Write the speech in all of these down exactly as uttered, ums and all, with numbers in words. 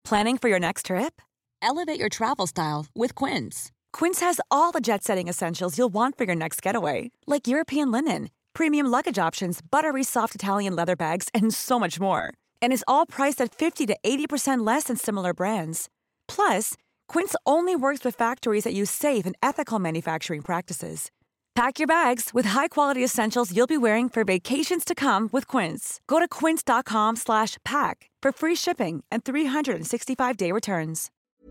Planning for your next trip? Elevate your travel style with Quince. Quince has all the jet-setting essentials you'll want for your next getaway, like European linen, premium luggage options, buttery soft Italian leather bags, and so much more. And is all priced at fifty to eighty percent less than similar brands. Plus, Quince only works with factories that use safe and ethical manufacturing practices. Pack your bags with high-quality essentials you'll be wearing for vacations to come with Quince. Go to quince.com slash pack for free shipping and three sixty-five day returns.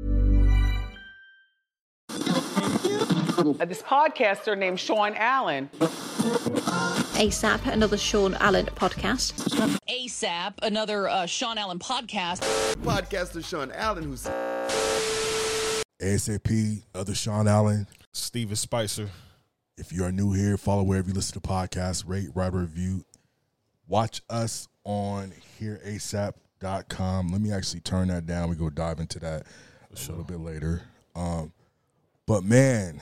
This podcaster named Sean Allen. ASAP, another Sean Allen podcast. ASAP, another uh, Sean Allen podcast. Podcaster Sean Allen, who's ASAP, other Sean Allen. Steven Spicer. If you are new here, follow wherever you listen to podcasts, rate, write, review. Watch us on here A S A P dot com. Let me actually turn that down. We go dive into that a sure. little bit later. Um, but man,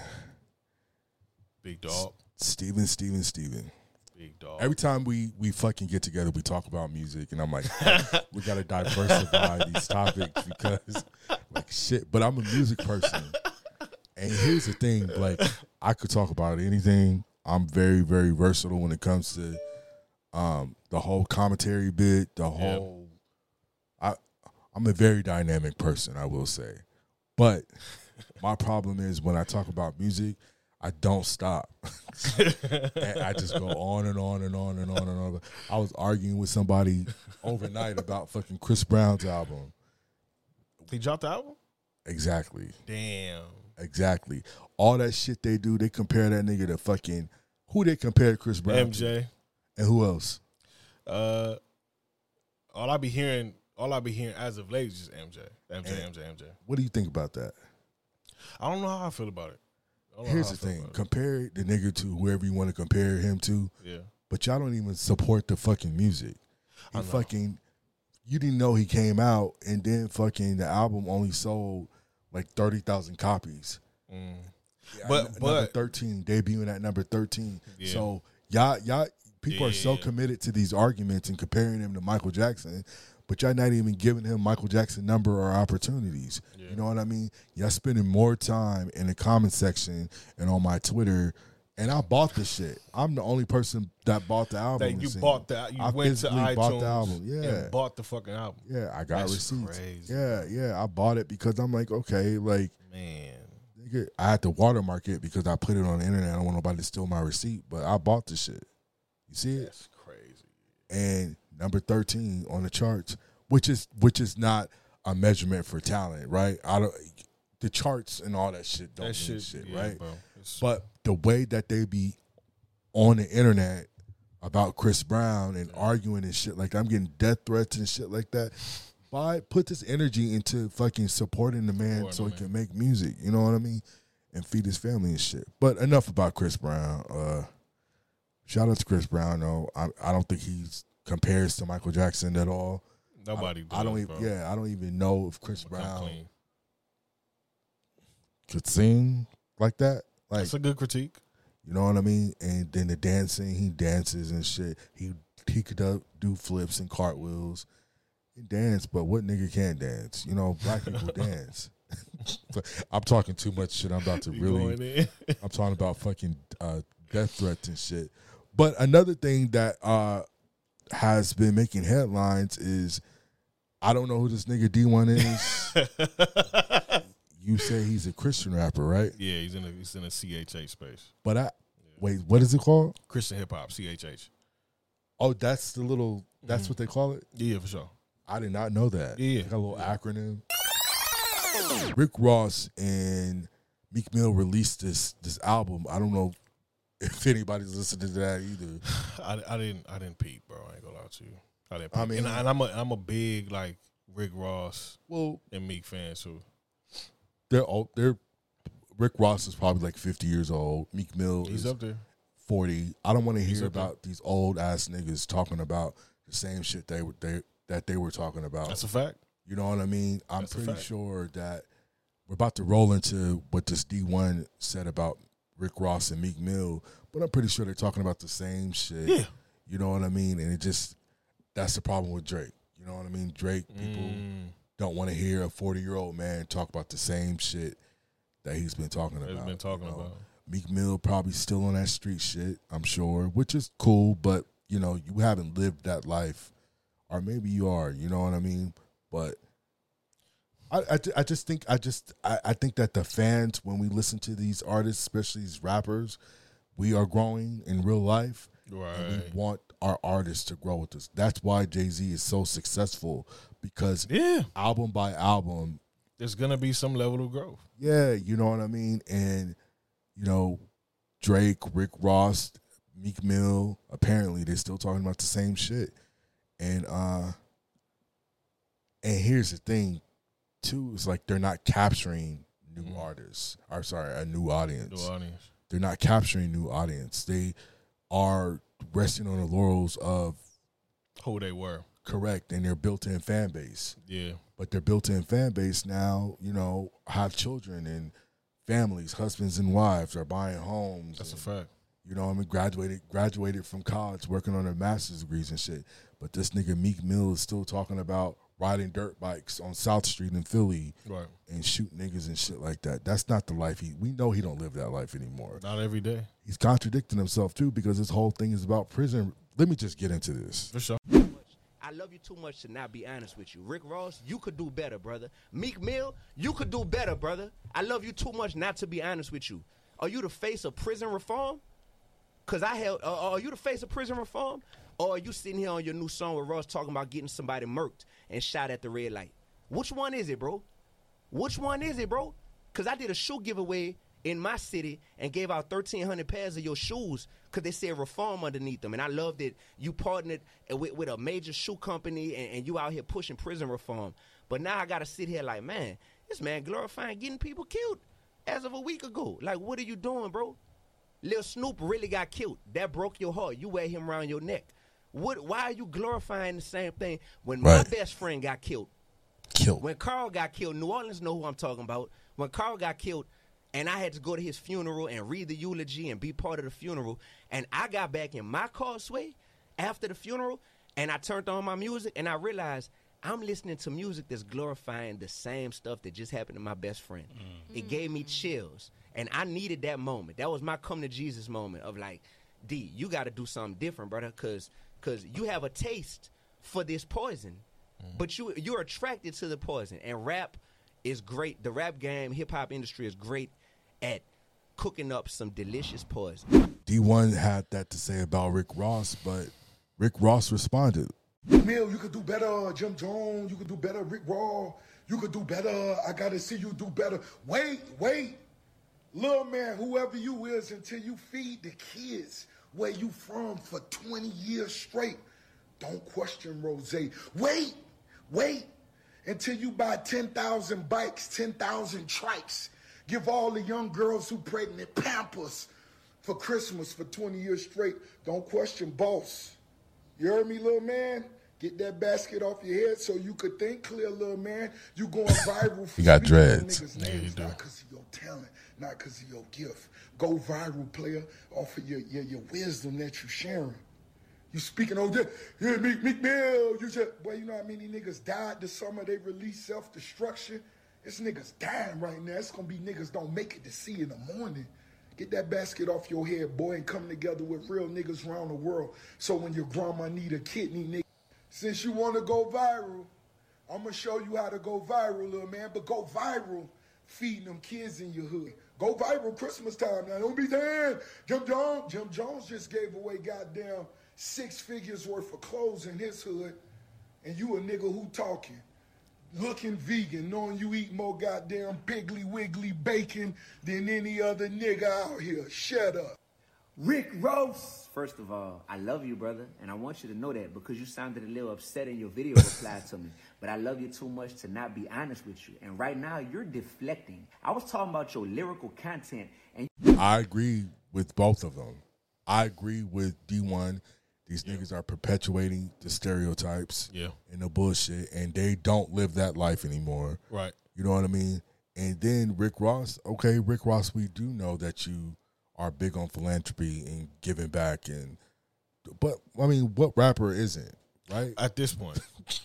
Big dog. Steven, Steven, Steven. Big dog. Every time we we fucking get together, we talk about music, and I'm like, we got to diversify these topics because, like, shit. But I'm a music person. And here's the thing, like, I could talk about anything. I'm very, very versatile when it comes to um, the whole commentary bit, the whole I I'm a very dynamic person, I will say. But my problem is when I talk about music, I don't stop. And I just go on and on and on and on and on. I was arguing with somebody overnight about fucking Chris Brown's album. He dropped the album? Exactly. Damn. Exactly. All that shit they do, they compare that nigga to fucking, who they compare Chris Brown M J. to? And who else? Uh, all I be hearing, all I be hearing as of late is just M J. M J, and M J, M J. What do you think about that? I don't know how I feel about it. I don't know Here's how the I feel thing. about it. Compare the nigga to whoever you want to compare him to. Yeah. But y'all don't even support the fucking music. I You know. fucking, you didn't know he came out, and then fucking the album only sold like thirty thousand copies. Mm. Yeah, But- n- number but- thirteen, debuting at number thirteen. Yeah. So y'all, y'all, people Yeah, are so yeah. committed to these arguments and comparing him to Michael Jackson, but y'all not even giving him Michael Jackson number or opportunities. Yeah. You know what I mean? Y'all spending more time in the comment section and on my Twitter. And I bought the shit. I'm the only person that bought the album. That you it seems. bought that. You I went to physically iTunes bought the album. Yeah. and bought the fucking album. Yeah, I got That's receipts. crazy. Yeah, yeah, I bought it because I'm like, okay, like, Man. nigga, I had to watermark it because I put it on the internet. I don't want nobody to steal my receipt, but I bought the shit. You see it? That's crazy. And number thirteen on the charts, which is which is not a measurement for talent, right? I don't. The charts and all that shit don't That mean shit, shit, yeah, right? bro. It's- But the way that they be on the internet about Chris Brown and arguing and shit like that, I'm getting death threats and shit like that. Buy, put this energy into fucking supporting the man Supporting so the he man. can make music. You know what I mean? And feed his family and shit. But enough about Chris Brown. Uh, shout out to Chris Brown though. I, I don't think he's compares to Michael Jackson at all. Nobody I, I don't does, even. bro. Yeah, I don't even know if Chris Come Brown clean. could sing like that. Like, That's a good critique. you know what I mean? And then the dancing, he dances and shit. He he could do, do flips and cartwheels and dance, but what nigga can't dance? You know, black people dance. But I'm talking too much shit. I'm about to You really. going in? I'm talking about fucking uh, death threats and shit. But another thing that uh, has been making headlines is I don't know who this nigga D one is. You say he's a Christian rapper, right? Yeah, he's in a he's in a C H H space. But I wait, what is it called? Christian hip hop, C H H. Oh, that's the little. That's what they call it. Yeah, for sure. I did not know that. Yeah. It's got a little acronym. Rick Ross and Meek Mill released this this album. I don't know if anybody's listening to that either. I, I didn't I didn't peep, bro. I ain't gonna lie to you. I didn't. I Peep. mean- and, I, and I'm a I'm a big like Rick Ross Well, and Meek fan too. they're old. They're Rick Ross is probably like fifty years old. Meek Mill He's is up there. forty. I don't want to He's hear up there. about these old ass niggas talking about the same shit they were they that they were talking about. That's a fact. You know what I mean? I'm That's a pretty fact. sure that we're about to roll into what this D one said about Rick Ross and Meek Mill, but I'm pretty sure they're talking about the same shit. Yeah. You know what I mean? And it just, that's the problem with Drake. You know what I mean? Drake, people Mm. don't want to hear a forty-year-old man talk about the same shit that he's been talking He's about. been talking you know? about. Meek Mill probably still on that street shit, I'm sure, which is cool, but, you know, you haven't lived that life. Or maybe you are, you know what I mean? But I, I, I just think I just I, I think that the fans, when we listen to these artists, especially these rappers, we are growing in real life. Right. And we want our artists to grow with us. That's why Jay-Z is so successful, because Yeah. album by album, There's gonna be some level of growth. yeah, you know what I mean? And, you know, Drake, Rick Ross, Meek Mill, apparently they're still talking about the same shit. And uh and here's the thing, too, it's like they're not capturing new Mm. artists. Or sorry, a new audience. New audience. They're not capturing new audience. They are resting on the laurels of Who they were. correct and their built-in fan base. Yeah. But their built-in fan base now, you know, have children and families, husbands and wives are buying homes. That's a and, fact. You know what I mean? Graduated graduated from college, working on their master's degrees and shit. But this nigga Meek Mill is still talking about riding dirt bikes on South Street in Philly Right. and shoot niggas and shit like that. That's not the life he, we know he don't live that life anymore. Not every day. He's contradicting himself too, because this whole thing is about prison. Let me just get into this. For sure. I love you too much to not be honest with you. Rick Ross, you could do better, brother. Meek Mill, you could do better, brother. I love you too much not to be honest with you. Are you the face of prison reform? Because I held, uh, are you the face of prison reform? Or are you sitting here on your new song with Ross talking about getting somebody murked and shot at the red light? Which one is it, bro? Which one is it, bro? Because I did a shoe giveaway in my city and gave out thirteen hundred pairs of your shoes because they said reform underneath them. And I love that you partnered with, with a major shoe company and, and you out here pushing prison reform. But now I got to sit here like, man, this man glorifying getting people killed as of a week ago. Like, what are you doing, bro? Lil Snoop really got killed. That broke your heart. You wear him around your neck. What? Why are you glorifying the same thing when my Right. best friend got killed? Killed. When Carl got killed, New Orleans know who I'm talking about. When Carl got killed, and I had to go to his funeral and read the eulogy and be part of the funeral, and I got back in my car, Sway, after the funeral, and I turned on my music, and I realized I'm listening to music that's glorifying the same stuff that just happened to my best friend. Mm. It gave me chills, and I needed that moment. That was my come to Jesus moment of like, D, you got to do something different, brother, because because you have a taste for this poison, mm. but you you're attracted to the poison, and rap is great. The rap game, hip hop industry is great at cooking up some delicious poison. D one had that to say about Rick Ross, but Rick Ross responded. Mill, you could do better. Jim Jones, you could do better. Rick Raw, you could do better. I gotta see you do better. Wait, wait. Little man, whoever you is, until you feed the kids where you from for twenty years straight, don't question Rose. Wait, wait. Until you buy ten thousand bikes, ten thousand trikes. Give all the young girls who pregnant Pampers for Christmas for twenty years straight. Don't question boss. You heard me, little man? Get that basket off your head so you could think clear, little man. You going viral for You got speaking on dreads. niggas' Yeah, you names, do. not because of your talent, not because of your gift. Go viral, player, off of your, your, your wisdom that you sharing. You speaking on that, yeah, Meek, Meek Mill, you just, boy, you know how many niggas died this summer? They released self-destruction. This niggas dying right now. It's gonna be niggas don't make it to see in the morning. Get that basket off your head, boy, and come together with real niggas around the world. So when your grandma need a kidney, nigga, since you wanna go viral, I'm gonna show you how to go viral, little man, but go viral feeding them kids in your hood. Go viral Christmas time. Now, don't be saying, Jim Jones, Jim Jones just gave away goddamn six figures worth of clothes in his hood, and you a nigga who talking. Looking vegan, knowing you eat more goddamn Piggly Wiggly bacon than any other nigga out here. Shut up. Rick Ross. First of all, I love you, brother, and I want you to know that because you sounded a little upset in your video reply to me. But I love you too much to not be honest with you. And right now, you're deflecting. I was talking about your lyrical content. And I agree with both of them. I agree with D one. These yeah. niggas are perpetuating the stereotypes yeah. and the bullshit, and they don't live that life anymore. Right. You know what I mean? And then Rick Ross, okay, Rick Ross, we do know that you are big on philanthropy and giving back. and But, I mean, what rapper isn't, right? At this point.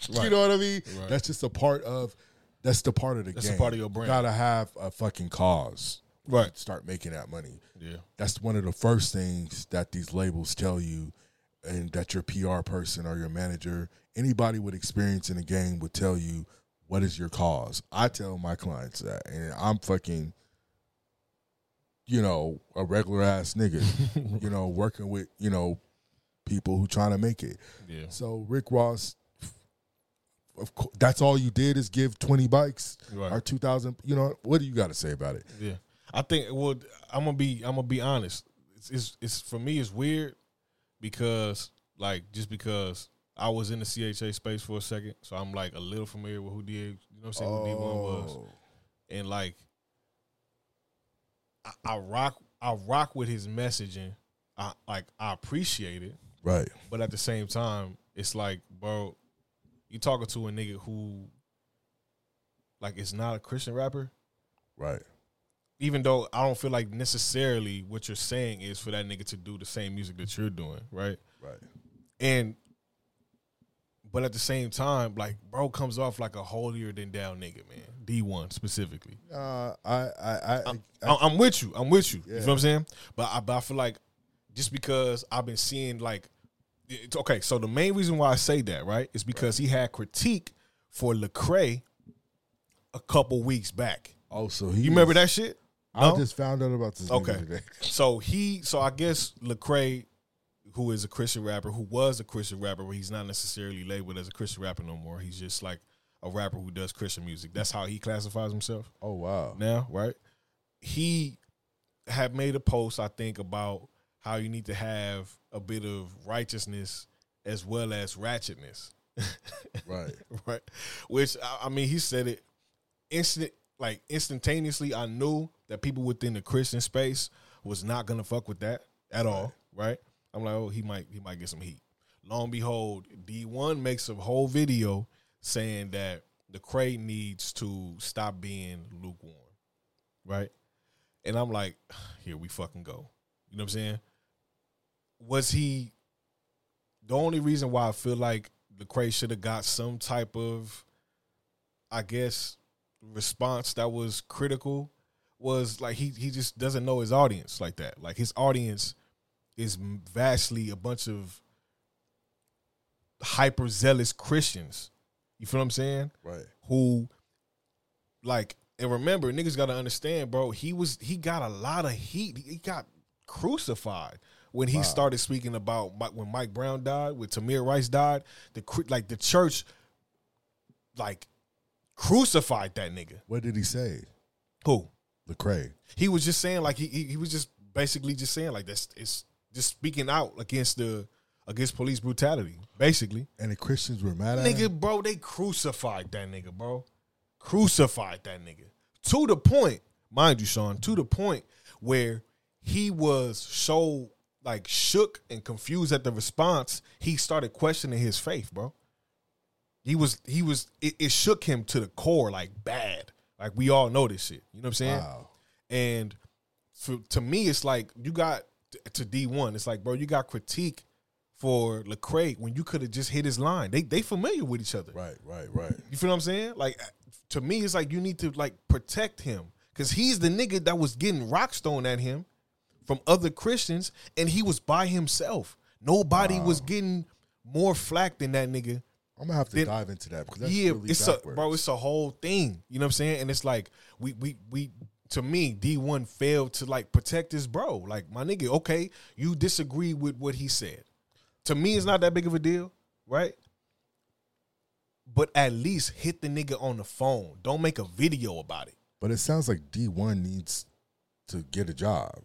Right. You know what I mean? Right. That's just a part of. That's the part of the That's game. a part of your brand. You gotta have a fucking cause. Right. To start making that money. Yeah. That's one of the first things that these labels tell you, and that your P R person or your manager, anybody with experience in the game would tell you, what is your cause? I tell my clients that, and I'm fucking, you know, a regular ass nigga, you know, working with, you know, people who trying to make it. Yeah. So Rick Ross, of course, that's all you did is give twenty bikes Right. or two thousand. You know, what do you got to say about it? Yeah, I think. Well, I'm gonna be. I'm gonna be honest. It's, it's, it's for me. It's weird because, like, just because I was in the C H A space for a second, so I'm like a little familiar with who did. You know what I'm saying? Oh. Who D one was, and like, I, I rock. I rock with his messaging. I like. I appreciate it. Right. But at the same time, it's like, bro, you talking to a nigga who, like, is not a Christian rapper. Right. Even though I don't feel like necessarily what you're saying is for that nigga to do the same music that you're doing, right? Right. And, but at the same time, like, bro comes off like a holier than thou nigga, man. D one specifically. Uh, I, I, I, I'm, I, I'm with you. I'm with you. Yeah. You know what I'm saying? But I, but I feel like just because I've been seeing, like, it's okay. So the main reason why I say that, right, is because he had critique for Lecrae a couple weeks back. Oh, so he you remember that shit? I No? just found out about this Okay. nigga today. So he, so I guess Lecrae, who is a Christian rapper, who was a Christian rapper, but he's not necessarily labeled as a Christian rapper no more. He's just like a rapper who does Christian music. That's how he classifies himself. Oh, wow. Now, right? He had made a post, I think, about how you need to have a bit of righteousness as well as ratchetness. Right. Right. Which, I- I mean, he said it instant, like instantaneously. I knew that people within the Christian space was not gonna fuck with that at all. Right. I'm like, oh, he might, he might get some heat. Lo and behold, D one makes a whole video saying that Lecrae needs to stop being lukewarm. Right. And I'm like, here we fucking go. You know what I'm saying? Was he the only reason why I feel like Lecrae should have got some type of, I guess, response that was critical was like he he just doesn't know his audience like that. Like his audience is vastly a bunch of hyper zealous Christians. You feel what I'm saying? Right. Who, like, and remember, niggas got to understand, bro. He was he got a lot of heat. He got crucified when he Wow. started speaking about Mike- when Mike Brown died, when Tamir Rice died. The cr- like the church, like, crucified that nigga. What did he say? Who? Lecrae. He was just saying, like, he he, he was just basically just saying, like, that's it's just speaking out against the against police brutality, basically. And the Christians were mad at Nigga, him? bro, they crucified that nigga, bro. Crucified that nigga. To the point, mind you, Sean, to the point where he was so, like, shook and confused at the response, he started questioning his faith, bro. He was, he was, it, it shook him to the core, like, bad. Like, we all know this shit. You know what I'm saying? Wow. And for, to me, it's like, you got, to D one, it's like, bro, you got critique for Lecrae when you could have just hit his line. They they familiar with each other. Right, right, right. You feel what I'm saying? Like, to me, it's like you need to, like, protect him because he's the nigga that was getting rock stone at him from other Christians, and he was by himself. Nobody Wow. was getting more flack than that nigga. I'm gonna have to Then- dive into that because that's yeah, really it's backwards. a bro, it's a whole thing. You know what I'm saying? And it's like we we we to me, D one failed to, like, protect his bro. Like, my nigga, okay, you disagree with what he said. To me, it's not that big of a deal, right? But at least hit the nigga on the phone. Don't make a video about it. But it sounds like D one needs to get a job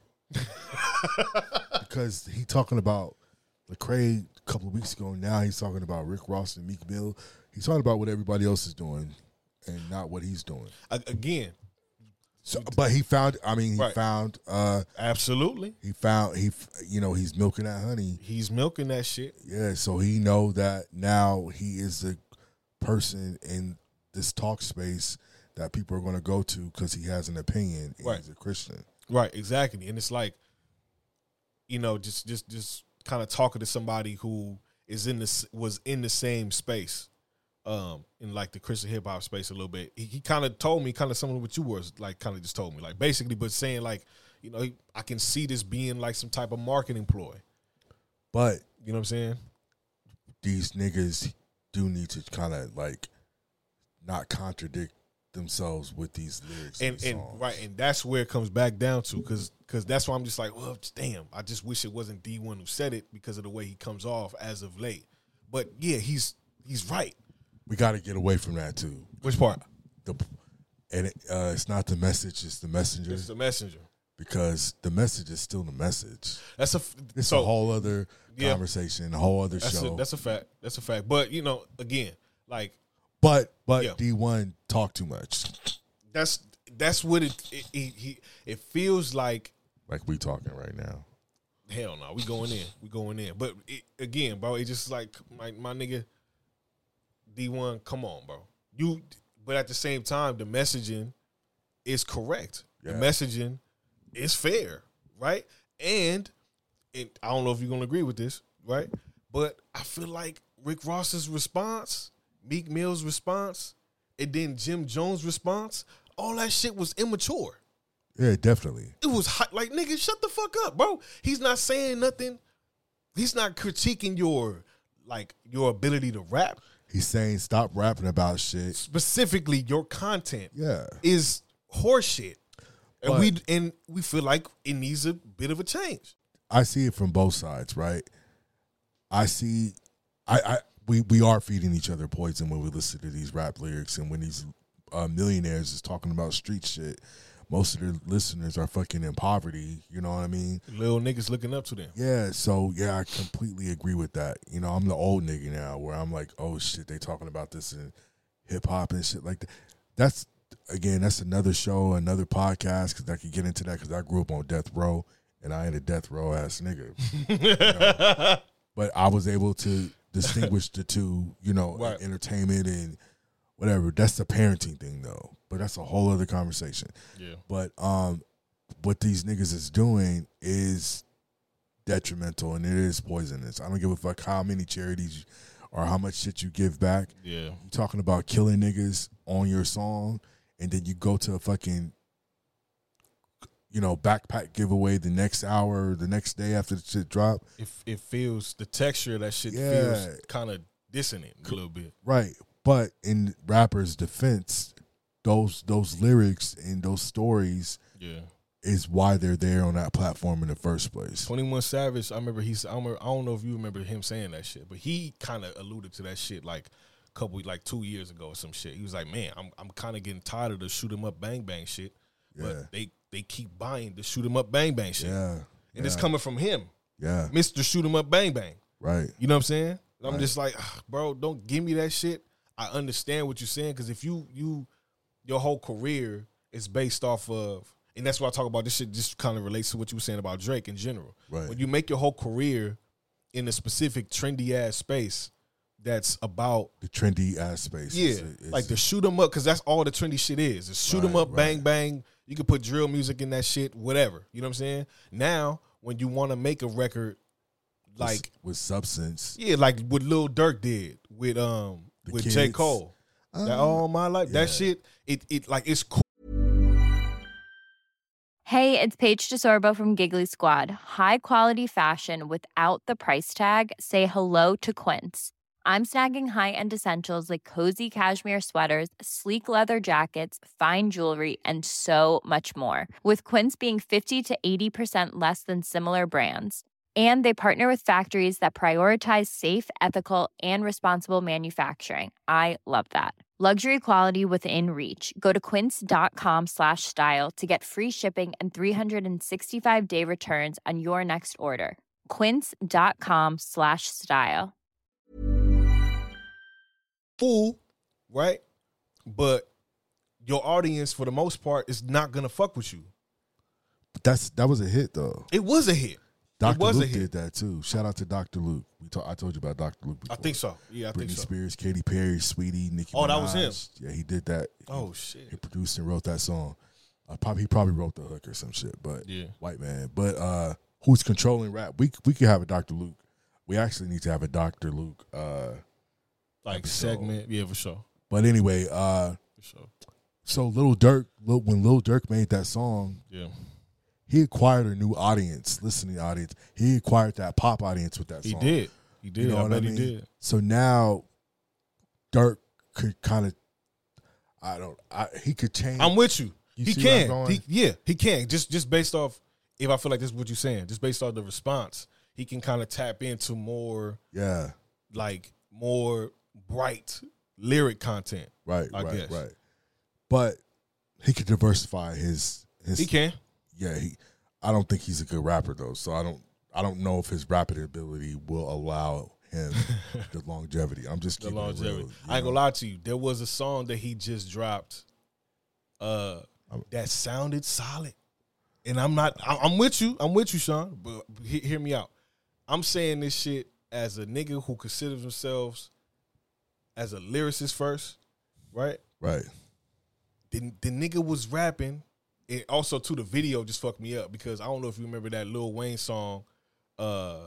because he talking about Lecrae a couple of weeks ago. Now he's talking about Rick Ross and Meek Mill. He's talking about what everybody else is doing and not what he's doing. A- Again, So, but he found. I mean, he Right. found. Uh, absolutely. he found. He, you know, he's milking that honey. He's milking that shit. Yeah. So he know that now he is the person in this talk space that people are going to go to because he has an opinion and Right. he's a Christian. Right, exactly. And it's like, you know, just just just kind of talking to somebody who is in this was in the same space um, in like the Christian hip hop space a little bit. He, he kind of told me kind of some of what you were like, kind of just told me like basically, but saying like, you know, he, I can see this being like some type of marketing ploy. But you know what I'm saying? These niggas do need to kind of like not contradict themselves with these lyrics and and, and right, and that's where it comes back down to, because because that's why I'm just like, well, damn, I just wish it wasn't D one who said it because of the way he comes off as of late. But yeah, he's he's right. We got to get away from that too. Which part? The and it, uh, it's not the message; it's the messenger. It's the messenger. Because the message is still the message. That's a it's so, a whole other yeah, conversation, a whole other that's show. A, that's a fact. That's a fact. But you know, again, like, but but yeah. D one talk too much. That's that's what it it, it it it feels like. Like we talking right now. Hell no, we going in, we going in. But it, again, bro, it's just like my my nigga D one. Come on, bro. You. But at the same time, the messaging is correct. Yeah. The messaging is fair, right? And, and I don't know if you're gonna agree with this, right? But I feel like Rick Ross's response, Meek Mill's response, and then Jim Jones' response, all that shit was immature. Yeah, definitely. It was hot, like, nigga, shut the fuck up, bro. He's not saying nothing. He's not critiquing your like your ability to rap. He's saying stop rapping about shit. Specifically, your content yeah. is horseshit. And but we and we feel like it needs a bit of a change. I see it from both sides, right? I see I, I we, we are feeding each other poison when we listen to these rap lyrics, and when these uh, millionaires is talking about street shit. Most of their listeners are fucking in poverty, you know what I mean? Little niggas looking up to them. Yeah, so yeah, I completely agree with that. You know, I'm the old nigga now where I'm like, oh shit, they talking about this in hip hop and shit like that. That's, again, that's another show, another podcast, because I could get into that because I grew up on death row and I ain't a death row ass nigga. You know? But I was able to distinguish the two, you know, right. entertainment and whatever. That's the parenting thing though. But that's a whole other conversation. Yeah. But um, what these niggas is doing is detrimental and it is poisonous. I don't give a fuck how many charities or how much shit you give back. Yeah. You talking about killing niggas on your song, and then you go to a fucking, you know, backpack giveaway the next hour, the next day after the shit drop. It, it feels, the texture of that shit yeah. feels kind of dissonant a little bit. Right. But in rappers' defense, those those lyrics and those stories yeah. is why they're there on that platform in the first place. twenty-one Savage, I remember he's I, remember, I don't know if you remember him saying that shit, but he kind of alluded to that shit like a couple like two years ago or some shit. He was like, man, I'm I'm kind of getting tired of the shoot 'em up bang bang shit, yeah. but they they keep buying the shoot 'em up bang bang shit, yeah, and yeah. it's coming from him, yeah, Mister Shoot 'em up bang bang, right? You know what I'm saying? And I'm right. just like, bro, don't give me that shit. I understand what you're saying, because if you you your whole career is based off of, and that's why I talk about this shit just kind of relates to what you were saying about Drake in general. Right. When you make your whole career in a specific trendy ass space that's about the trendy ass space. Yeah. It's, it's, like the shoot 'em up, because that's all the trendy shit is. It's shoot 'em right, up, right. bang, bang. You can put drill music in that shit, whatever. You know what I'm saying? Now, when you want to make a record like with, with substance. Yeah, like what Lil Durk did with um The with kids. J. Cole. Uh, that all my life. yeah. That shit, it it like it's cool. Hey, it's Paige DeSorbo from Giggly Squad. High quality fashion without the price tag. Say hello to Quince. I'm snagging high-end essentials like cozy cashmere sweaters, sleek leather jackets, fine jewelry, and so much more. With Quince being fifty to eighty percent less than similar brands. And they partner with factories that prioritize safe, ethical, and responsible manufacturing. I love that. Luxury quality within reach. Go to quince.com slash style to get free shipping and three sixty-five day returns on your next order. Quince.com slash style. Fool, right? But your audience, for the most part, is not gonna fuck with you. But that's that was a hit though. It was a hit. Doctor was Luke a hit. did that too. Shout out to Doctor Luke. We talk, I told you about Doctor Luke before. I think so. Yeah, I Britney think so. Spears, Katy Perry, Sweetie, Nicki Oh, Minaj. that was him? Yeah, he did that. Oh, he, shit. He produced and wrote that song. Uh, probably he probably wrote the hook or some shit. But Yeah. white man. But uh, who's controlling rap? We we could have a Doctor Luke. We actually need to have a Doctor Luke uh, like episode. segment. Yeah, for sure. But anyway, uh, For sure. so Lil Durk, Lil, when Lil Durk made that song, Yeah. he acquired a new audience, listening audience. He acquired that pop audience with that He song. did. He did. You know I what bet I mean? he did. So now, Durk could kind of, I don't, I, he could change. I'm with you. You he see where I'm can. going? He, yeah, he can. Just just based off, if I feel like this is what you're saying, just based off the response, he can kind of tap into more, Yeah. like more bright lyric content. Right, I right, guess. right. But he could diversify his his. He can. Yeah, he. I don't think he's a good rapper though, so I don't. I don't know if his rapping ability will allow him the longevity. I'm just The keeping it longevity. real, you I ain't know? gonna lie to you. There was a song that he just dropped, uh, that sounded solid, and I'm not. I- I'm with you. I'm with you, Sean. But he- hear me out. I'm saying this shit as a nigga who considers themselves as a lyricist first, right? Right. The, the nigga was rapping. And also, too, the video just fucked me up because I don't know if you remember that Lil Wayne song. Uh,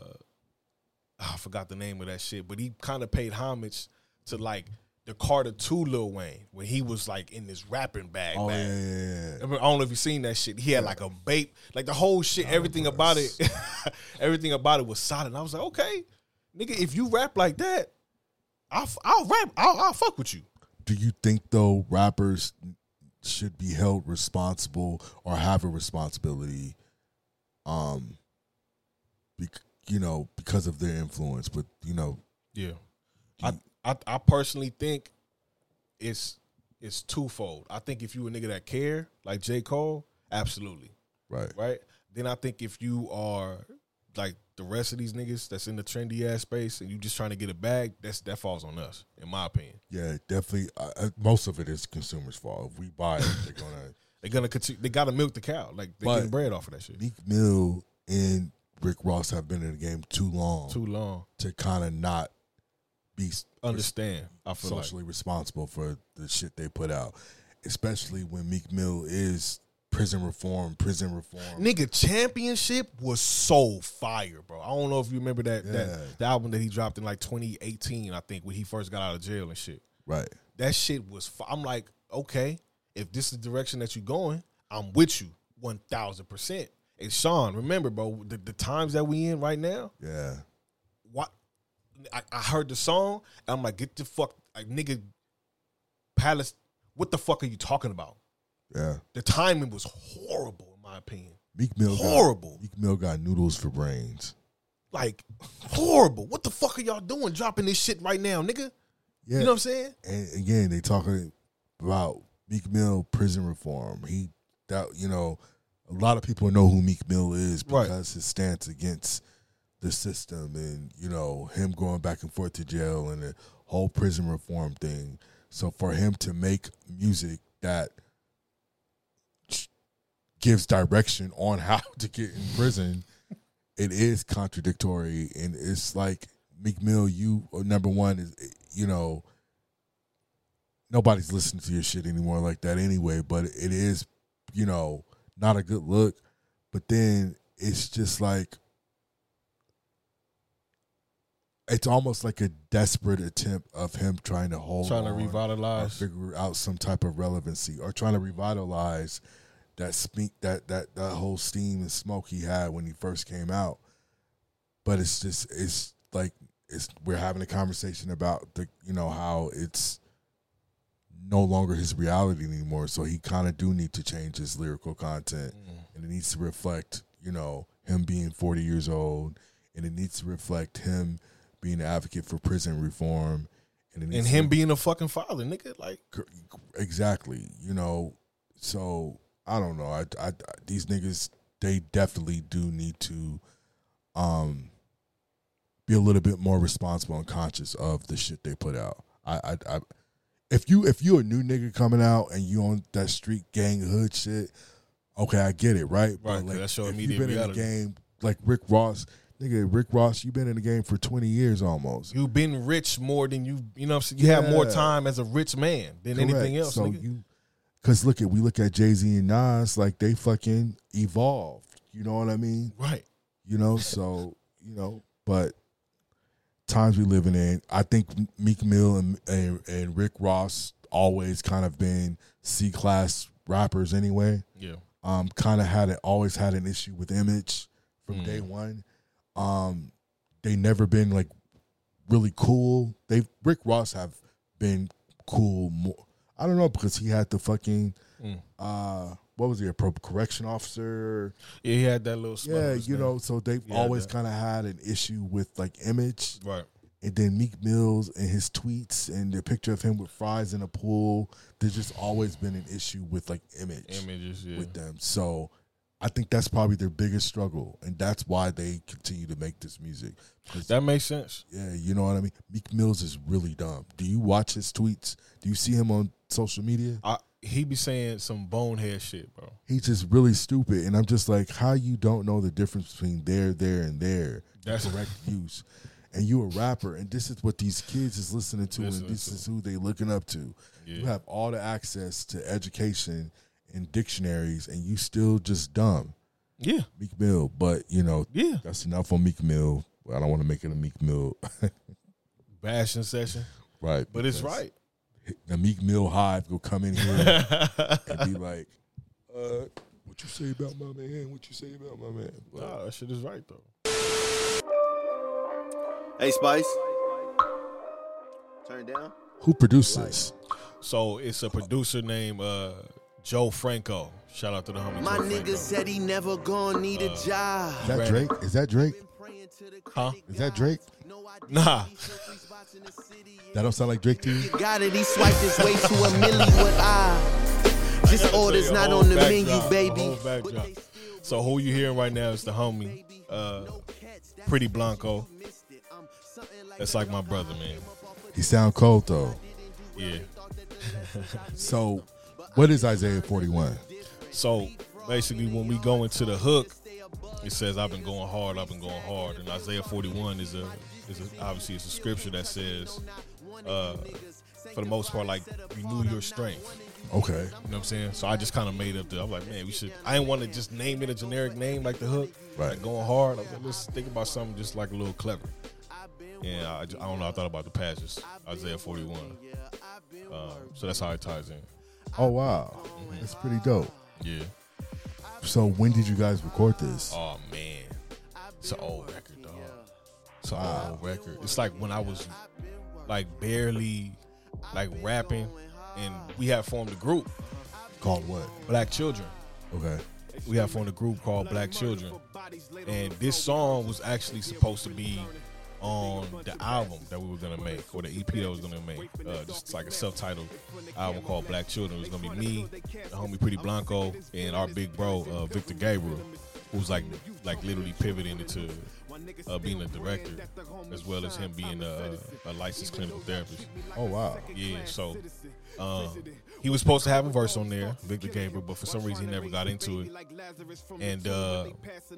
I forgot the name of that shit, but he kind of paid homage to like the Carter two Lil Wayne when he was like in this rapping bag. Oh bag. yeah, yeah, yeah. I don't know if you seen that shit. He had like a bape, like the whole shit, everything about it, everything about it was solid. And I was like, okay, nigga, if you rap like that, I'll, I'll rap, I'll, I'll fuck with you. Do you think though rappers should be held responsible or have a responsibility, um, bec- you know, because of their influence? But you know, Yeah, I, I I personally think it's it's twofold. I think if you a nigga that care, like J. Cole, absolutely. Right. Right? Then I think if you are like the rest of these niggas that's in the trendy ass space and you just trying to get a bag, that's that falls on us, in my opinion. Yeah, definitely. Uh, most of it is consumers' fault. If we buy it, they're gonna They're gonna continue, they gotta milk the cow. Like they But getting bread off of that shit. Meek Mill and Rick Ross have been in the game too long, Too long. to kind of not be Understand. I feel like socially responsible for the shit they put out, especially when Meek Mill is prison reform, prison reform. Nigga, Championship was so fire, bro. I don't know if you remember that, Yeah. that the album that he dropped in like twenty eighteen, I think, when he first got out of jail and shit. Right. That shit was fi- I'm like, okay, if this is the direction that you're going, I'm with you one thousand percent. And Sean, remember, bro, the, the times that we in right now, Yeah. what I, I heard the song, and I'm like, get the fuck, like, nigga, Palace, what the fuck are you talking about? Yeah. The timing was horrible, in my opinion. Meek Mill Horrible. Got, Meek Mill got noodles for brains. Like, horrible. What the fuck are y'all doing dropping this shit right now, nigga? Yeah. You know what I'm saying? And again, they talking about Meek Mill prison reform. He that you know, a lot of people know who Meek Mill is because Right. his stance against the system and, you know, him going back and forth to jail and the whole prison reform thing. So for him to make music that gives direction on how to get in prison, it is contradictory. And it's like, Meek Mill, you, number one, is, you know, nobody's listening to your shit anymore like that anyway, but it is, you know, not a good look. But then it's just like, it's almost like a desperate attempt of him trying to hold Trying to on revitalize. or figure out some type of relevancy, or trying to revitalize that speak that that that whole steam and smoke he had when he first came out. But it's just it's like it's we're having a conversation about the you know how it's no longer his reality anymore. So he kind of do need to change his lyrical content, Mm. and it needs to reflect you know him being forty years old, and it needs to reflect him being an advocate for prison reform, and, it And needs him to, being a fucking father, nigga. Like, exactly, you know. So I don't know. I, I, these niggas, they definitely do need to, um, be a little bit more responsible and conscious of the shit they put out. I, I, I if you if you a new nigga coming out and you on that street gang hood shit, okay, I get it, right? Right, But like, that's your if immediate you've been reality. in the game, like Rick Ross, nigga, Rick Ross, you've been in the game for twenty years almost. You've been rich more than you, you know what I'm saying? You have more Yeah. time as a rich man than anything Correct. else, So nigga. you, because look at we look at Jay-Z and Nas, like they fucking evolved. You know what I mean? Right. You know, so you know, but times we living in. I think Meek Mill and, and, and Rick Ross always kind of been C-class rappers anyway. Yeah. Um, kind of had it, always had an issue with image from Mm. day one. Um, they never been like really cool. They Rick Ross have been cool more. I don't know because he had the fucking Mm. uh, what was he, a pro correction officer? Yeah, he had that little. Yeah, smokers you thing. know, so they've Yeah, always that- kind of had an issue with like image. Right. And then Meek Mills and his tweets and the picture of him with fries in a pool. There's just always been an issue with like image Images, yeah. with them. So I think that's probably their biggest struggle, and that's why they continue to make this music. 'Cause, That makes sense. yeah, you know what I mean. Meek Mills is really dumb. Do you watch his tweets? Do you see him on social media? I, he be saying some bonehead shit, bro. He's just really stupid, and I'm just like, how you don't know the difference between there, there, and there? That's correct use. And you a rapper, and this is what these kids is listening to, Listening and this to. is who they looking up to. Yeah. You have all the access to education and dictionaries, and you still just dumb. Yeah. Meek Mill, but you know, Yeah. that's enough on Meek Mill. I don't want to make it a Meek Mill, Bashing session. right? But it's because right. The Meek Mill hive will come in here and be like, uh, "What you say about my man? What you say about my man?" But, Nah, that shit is right though. Hey, Spice. Turn it down. who produced this? So it's a producer named uh, Joe Franco. Shout out to the homie. My Joe nigga Franco. said he never gonna need a job. Is that Right. Drake? Is that Drake? Huh? Is that Drake? Nah. That don't sound like Drake to you? You got it, he swiped his way to a milli with I. Just gotta orders tell you a not whole on the backdrop, menu, a baby. whole backdrop. So who you hearing right now is the homie, uh, Pretty Blanco. That's like my brother, man. He sound cold though. Yeah. So, what is Isaiah forty-one? So basically, when we go into the hook, it says, "I've been going hard, I've been going hard." And Isaiah forty-one is a is a, obviously it's a scripture that says, uh, for the most part, like renew your strength. Okay. You know what I'm saying? So I just kind of made up the. I'm like, man, we should. I didn't want to just name it a generic name like the hook, Right. Like going hard. I was like, let's think about something just like a little clever. And I, just, I don't know. I thought about the passage, Isaiah forty-one. Um, so that's how it ties in. Oh wow, that's pretty dope. Yeah. So when did you guys record this? Oh man, it's an old record, dog. It's an old record. It's like when I was like barely like rapping, and we had formed a group Called what? Black Children. Okay. We had formed a group called Black Children, and this song was actually supposed to be on the album that we were gonna make, or the E P that was gonna make. Uh, just like a self-titled album called Black Children. It was gonna be me, the homie Pretty Blanco, and our big bro uh, Victor Gabriel, who's like like literally pivoting into uh, being a director, as well as him being a, a licensed clinical therapist. Oh wow. Yeah, so um, he was supposed to have a verse on there, Victor Gabriel, but for some reason he never got into it. And uh,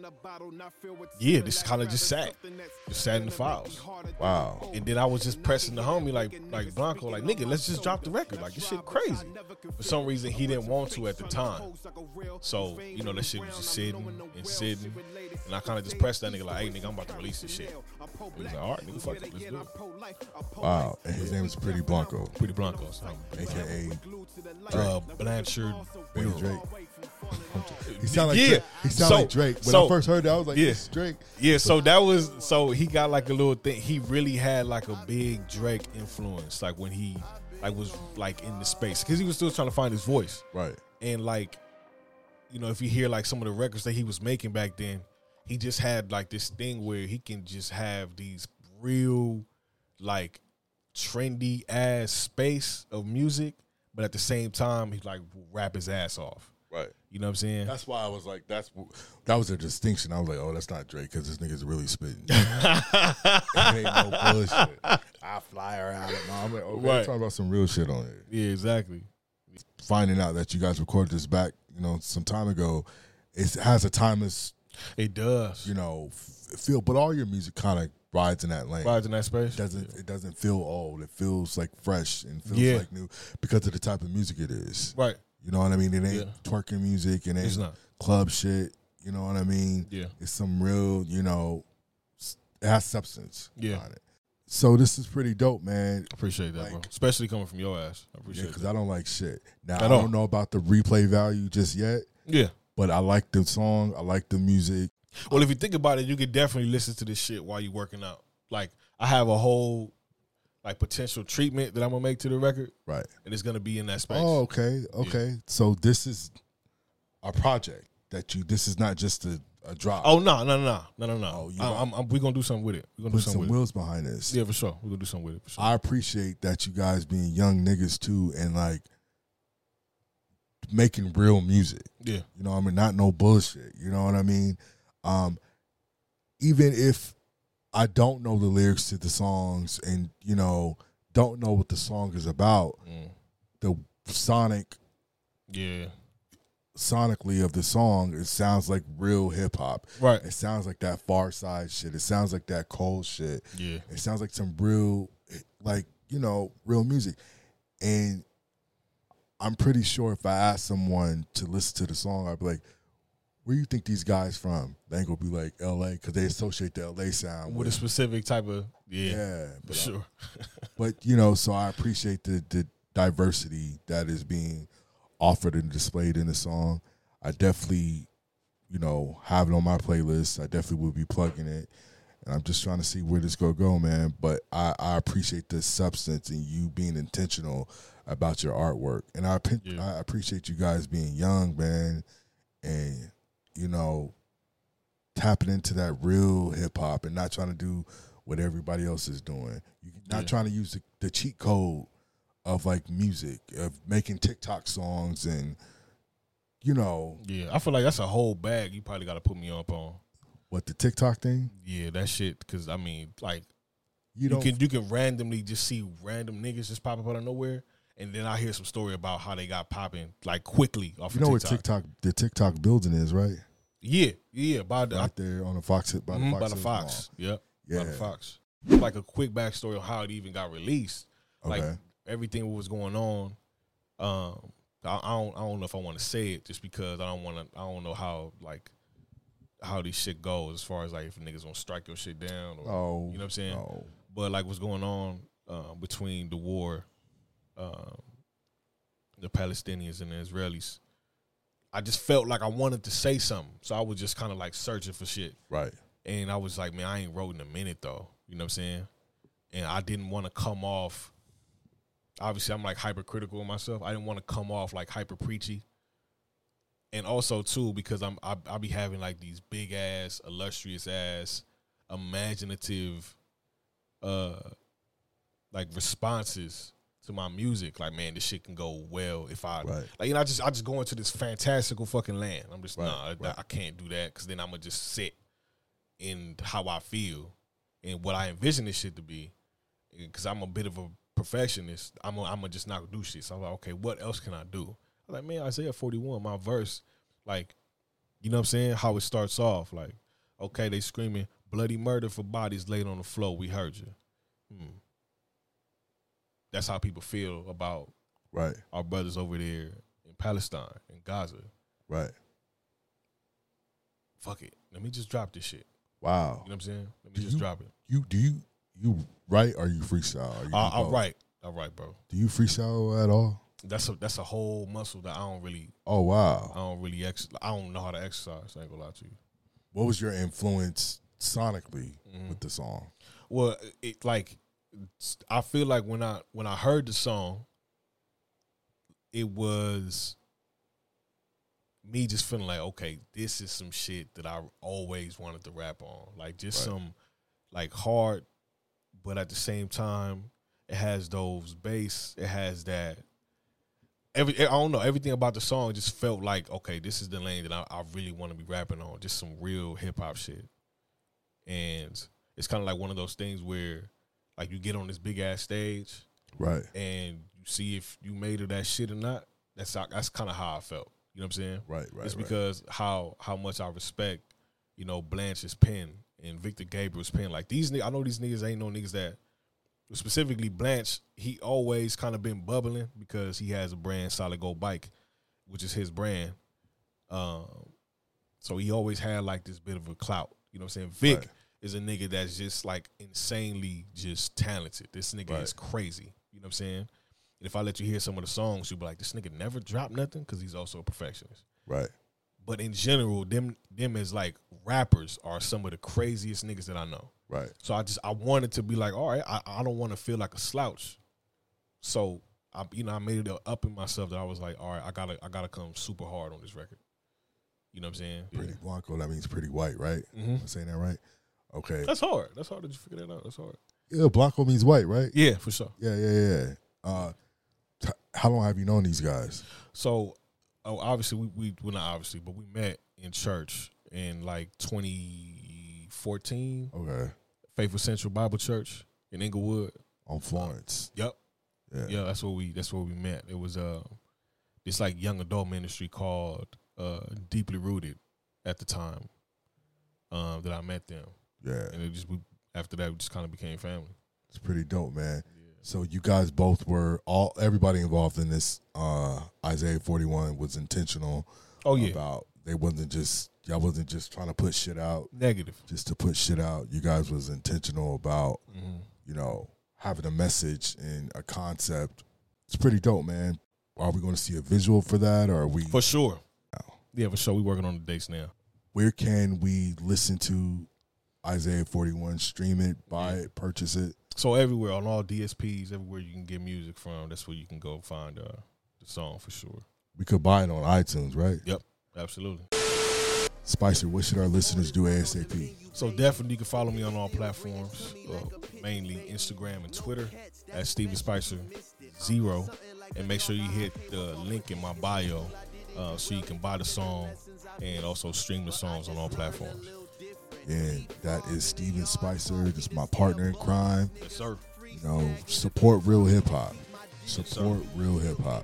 yeah, this kind of just sat, just sat in the files. Wow. And then I was just pressing the homie like like Blanco, like nigga, let's just drop the record. Like this shit crazy. For some reason he didn't want to at the time. So you know that shit was just sitting and sitting, and I kind of just pressed that nigga like, hey nigga, I'm about to release this shit. He was like, all right, nigga, fuck it, let's do it. Wow. And his name is Pretty Blanco, Pretty Blanco, so, aka uh, Blanchard. Baby Bureau. Drake. He sound like Yeah. Drake. He sound So- like Drake. When so- I first heard that, I was like, Yeah. "This is Drake." Yeah, so that was so he got like a little thing. He really had like a big Drake influence, like when he like was like in the space because he was still trying to find his voice, Right. and like you know if you hear like some of the records that he was making back then, he just had like this thing where he can just have these real like trendy ass space of music, but at the same time he like rap his ass off. Right. You know what I'm saying? That's why I was like, that's that was a distinction. I was like, oh, that's not Drake because this nigga's really spitting. It ain't no bullshit. I fly around it. No, I'm like, okay, Right. I'm talking about some real shit on it. Yeah, exactly. Finding out that you guys recorded this back, you know, some time ago, it has a timeless, It does. you know, f- feel. But all your music kind of rides in that lane. Rides in that space. It doesn't it doesn't feel old. It feels like fresh and feels Yeah. like new because of the type of music it is. Right. You know what I mean? It ain't Yeah. twerking music. It It's ain't not. club shit. You know what I mean? Yeah. It's some real, you know, s- it has substance Yeah. on it. So this is pretty dope, man. Appreciate that, like, bro. Especially coming from your ass. I appreciate yeah, it. Because I don't like shit. Now, At I all. don't know about the replay value just yet. Yeah. But I like the song. I like the music. Well, if you think about it, you could definitely listen to this shit while you're working out. Like, I have a whole, like, potential treatment that I'm going to make to the record. Right. And it's going to be in that space. Oh, okay. Okay. Yeah. So this is a project that you, this is not just a, a drop. Oh, no, no, no, no, no, no. Oh, you I, I'm, I'm, we're going to do something with it. We're going to do put something some with wheels it. behind this. Yeah, for sure. We're going to do something with it, for sure. I appreciate that you guys being young niggas, too, and, like, making real music. Yeah. You know what I mean? Not no bullshit. You know what I mean? Um, even if I don't know the lyrics to the songs and, you know, don't know what the song is about, mm. the sonic, yeah, sonically of the song, it sounds like real hip hop. Right. It sounds like that Far Side shit. It sounds like that Cole shit. Yeah. It sounds like some real, like, you know, real music. And I'm pretty sure if I asked someone to listen to the song, I'd be like, where do you think these guys from? They ain't gonna be like L A because they associate the L A sound with, with a specific type of, yeah, yeah for sure. But, you know, so I appreciate the, the diversity that is being offered and displayed in the song. I definitely, you know, have it on my playlist. I definitely will be plugging it. And I'm just trying to see where this gonna go, man. But I, I appreciate the substance and you being intentional about your artwork. And I, yeah. I appreciate you guys being young, man, and, you know, tapping into that real hip-hop and not trying to do what everybody else is doing. You're not yeah. trying to use the, the cheat code of, like, music, of making TikTok songs and, you know. Yeah, I feel like that's a whole bag you probably got to put me up on. What, the TikTok thing? Yeah, that shit, because, I mean, like, you, you can you can randomly just see random niggas just pop up out of nowhere, and then I hear some story about how they got popping, like, quickly off you of know TikTok. where TikTok, the TikTok building is, right? Yeah, yeah. By the, right there on the Fox, by the mm-hmm, Fox. By the Fox, yep. Yeah. By the Fox. Like a quick backstory on how it even got released. Okay. Like, everything was going on. Um, I, I don't I don't know if I want to say it just because I don't want to. I don't know how like how this shit goes as far as like if niggas gonna strike your shit down. Or, oh, you know what I'm saying? No. But like what's going on uh, between the war, um, the Palestinians and the Israelis. I just felt like I wanted to say something, so I was just kind of like searching for shit. Right. And I was like, man, I ain't wrote in a minute though. You know what I'm saying? And I didn't want to come off. Obviously, I'm like hypercritical of myself. I didn't want to come off like hyper preachy. And also too, because I'm I, I be having like these big ass, illustrious ass, imaginative, uh, like responses to my music. Like, man, this shit can go well if I right. like. You know, I just I just go into this fantastical fucking land. I'm just right. nah, right. I, I can't do that because then I'm gonna just sit in how I feel and what I envision this shit to be. Because I'm a bit of a perfectionist. I'm gonna I'm just not do shit. So I'm like, okay, what else can I do? I'm like, man, Isaiah forty-one, my verse, like, you know what I'm saying? How it starts off, like, okay, they screaming bloody murder for bodies laid on the floor. We heard you. Hmm. That's how people feel about right our brothers over there in Palestine, in Gaza. Right. Fuck it. Let me just drop this shit. Wow. You know what I'm saying? Let me do just you, drop it. You do you you write or you freestyle? Or you I, I write. I write, bro. Do you freestyle at all? That's a that's a whole muscle that I don't really. Oh wow! I don't really ex. I don't know how to exercise. I ain't gonna lie to you. What was your influence sonically mm-hmm. with the song? Well, it like I feel like when I when I heard the song, it was me just feeling like, okay, this is some shit that I always wanted to rap on, like just right. some like hard, but at the same time, it has those bass. It has that. Every, I don't know, everything about the song just felt like, okay, this is the lane that I, I really want to be rapping on, just some real hip-hop shit. And it's kind of like one of those things where, like, you get on this big-ass stage, right, and you see if you made it that shit or not. That's that's kind of how I felt. You know what I'm saying? Right, right, It's right. because how how much I respect, you know, Blanche's pen and Victor Gabriel's pen. Like, these niggas, I know these niggas ain't no niggas that, specifically Blanche, he always kind of been bubbling because he has a brand, Solid Gold Bike, which is his brand. Um, so he always had like this bit of a clout. You know what I'm saying? Vic, right. is a nigga that's just like insanely just talented. This nigga Right. is crazy. You know what I'm saying? And if I let you hear some of the songs, you'll be like, this nigga never dropped nothing because he's also a perfectionist. Right. But in general, them them as like rappers are some of the craziest niggas that I know. Right. So I just I wanted to be like, all right, I, I don't want to feel like a slouch. So I you know I made it up in myself that I was like, all right, I gotta I gotta come super hard on this record. You know what I'm saying? Pretty Blanco, that means pretty white, right? Mm-hmm. Am I saying that right? Okay. That's hard. That's hard. Did you figure that out? That's hard. Yeah, Blanco means white, right? Yeah, for sure. Yeah, yeah, yeah. Uh, t- how long have you known these guys? So, oh, obviously, we, we well, not obviously, but we met in church in like twenty fourteen. Okay. Faithful Central Bible Church in Inglewood. On Florence. Yep. Yeah. Yeah, that's where we that's where we met. It was uh this like young adult ministry called uh Deeply Rooted at the time. Um, that I met them. Yeah. And it just we after that we just kind of became family. It's pretty dope, man. So you guys both were all everybody involved in this uh, Isaiah forty-one was intentional. Oh yeah. About they wasn't just y'all wasn't just trying to put shit out. Negative. Just to put shit out. You guys was intentional about Mm-hmm. you know having a message and a concept. It's pretty dope, man. Are we going to see a visual for that, or are we For sure. No. Yeah, for sure. We working on the dates now. Where can we listen to Isaiah forty-one? Stream it, buy it, purchase it. So everywhere on all D S Ps, everywhere you can get music from, that's where you can go find uh, the song for sure. We could buy it on iTunes, right? Yep, absolutely. Spicer, what should our listeners do ASAP? So definitely you can follow me on all platforms, uh, mainly Instagram and Twitter at Steven Spicer Zero, and make sure you hit the link in my bio uh, so you can buy the song and also stream the songs on all platforms. And that is Steven Spicer. This is my partner in crime. Yes, sir. You know, support real hip hop. Yes, Support real hip hop.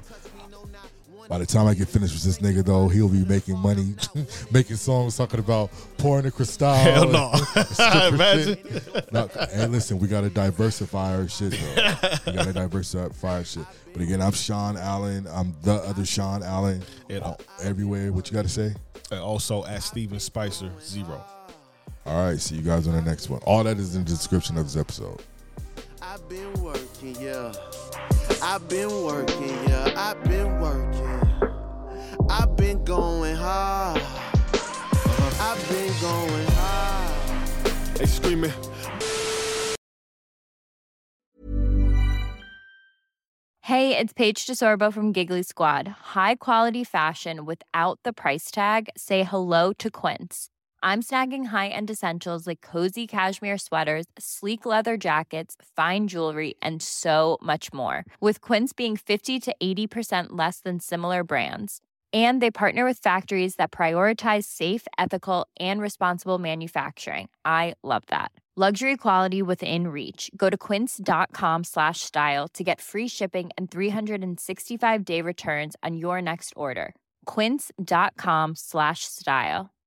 By the time I get finished with this nigga, though, he'll be making money, making songs talking about pouring the Cristal. Hell no. Imagine. No, hey, listen, we got to diversify our shit, though. We got to diversify our shit. But again, I'm Sean Allen. I'm the other Sean Allen. And, uh, everywhere. What you got to say? And also at Steven Spicer Zero. All right, see you guys on the next one. All that is in the description of this episode. I've been working, yeah. I've been working, yeah. I've been working. I've been going hard. I've been going hard. They screaming. Hey, it's Paige DeSorbo from Giggly Squad. High quality fashion without the price tag. Say hello to Quince. I'm snagging high-end essentials like cozy cashmere sweaters, sleek leather jackets, fine jewelry, and so much more. With Quince being fifty to eighty percent less than similar brands. And they partner with factories that prioritize safe, ethical, and responsible manufacturing. I love that. Luxury quality within reach. Go to quince.com slash style to get free shipping and three sixty-five day returns on your next order. Quince.com slash style.